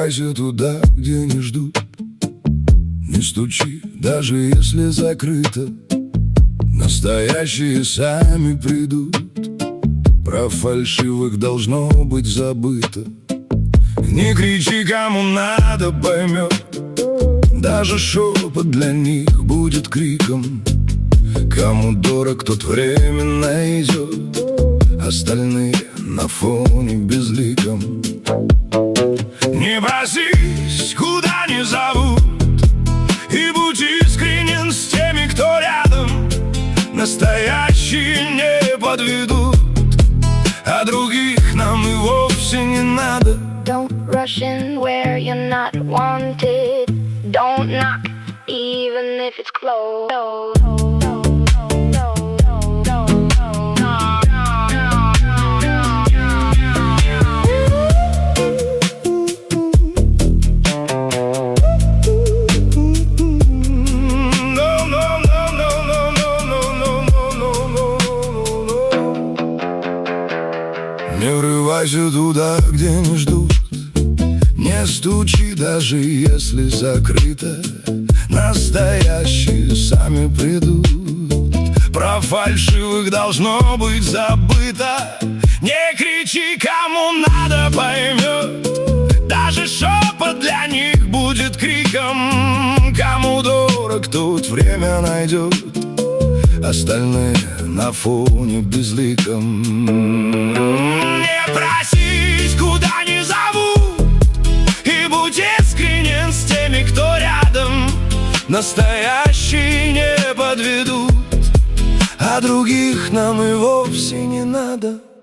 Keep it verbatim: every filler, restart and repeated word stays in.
врывайся туда, где не ждут. Не стучи, даже если закрыто. Настоящие сами придут. Про фальшивых должно быть забыто. Не кричи, кому надо, поймет. Даже шепот для них будет криком. Кому дорог, тот временно идет. Остальные на фоне безликом. Не просись, куда не зовут. И будь искренен с теми, кто рядом. Настоящие не подведут, а других нам и вовсе не надо. Don't rush in where you're not wanted. Don't knock, even if it's closed. Не врывайся туда, где не ждут. Не стучи, даже если закрыто. Настоящие сами придут. Про фальшивых должно быть забыто. Не кричи, кому надо, поймет. Даже шепот для них будет криком. Кому дорог, тот время найдет. Остальные на фоне безликом. Не просись, куда не зовут. И будь искренен с теми, кто рядом. Настоящие не подведут, а других нам и вовсе не надо.